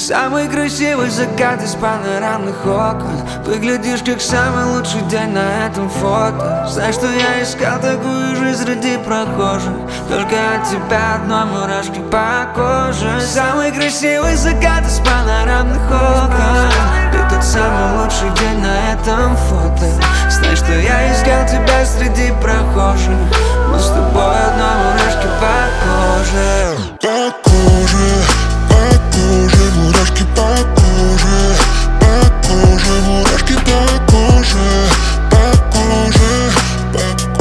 самый красивый закат из панорамных окон. Выглядишь как самый лучший день на этом фото. Знаешь, что я искал такую жизнь среди прохожих, только от тебя одной мурашки по коже. Самый красивый закат из панорамных окон. Ты тот самый лучший день на этом фото. Знаешь, что я искал тебя среди прохожих. Мы с тобой одной мурашки по коже. По коже, мурашки по коже, по коже, мурашки по коже, по коже, по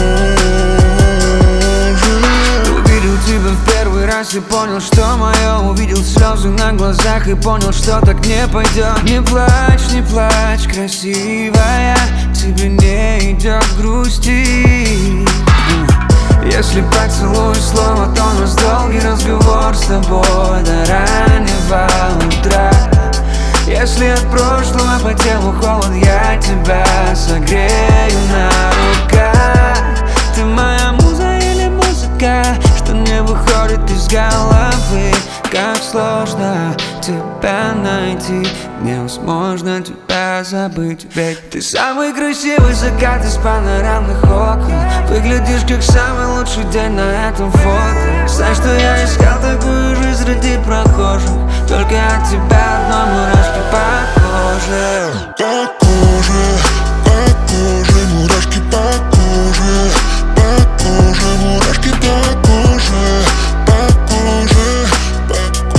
коже. Увидел тебя в первый раз и понял, что мое. Увидел слезы на глазах и понял, что так не пойдет. Не плачь, не плачь, красивая, тебе не идет грусти. Если поцелуй слово, то у нас долгий разговор с тобой до раннего утра. Если от прошлого по телу холод, я тебя согрею на руках. Ты моя муза или музыка, что не выходит из головы. Как сложно тебя найти, невозможно тебя забыть. Ведь ты самый красивый закат из панорамных окон. Выглядишь как самый лучший день на этом фото. Знаешь, что я искал такую жизнь среди прохожих, только от тебя одной мурашки по коже. По коже, мурашки по коже, по коже, мурашки по коже, по коже, по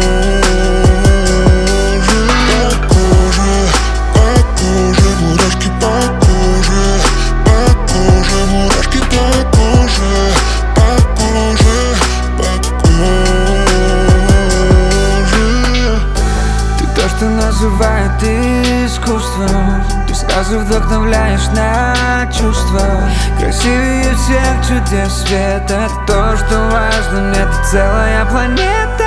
коже, по коже, мурашки по коже, по коже, мурашки по коже, по коже, по коже. Ты то, что называют искусством. Ты сразу вдохновляешь на чувства. Красивее всех чудес света. То, что важно мне, ты целая планета.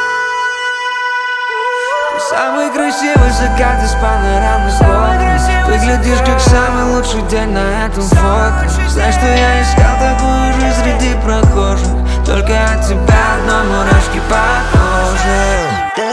Ты самый красивый закат из панорамных окон. Выглядишь как самый лучший день на этом фото. Знаешь, что я искал такую жизнь среди прохожих, только от тебя одной мурашки по коже.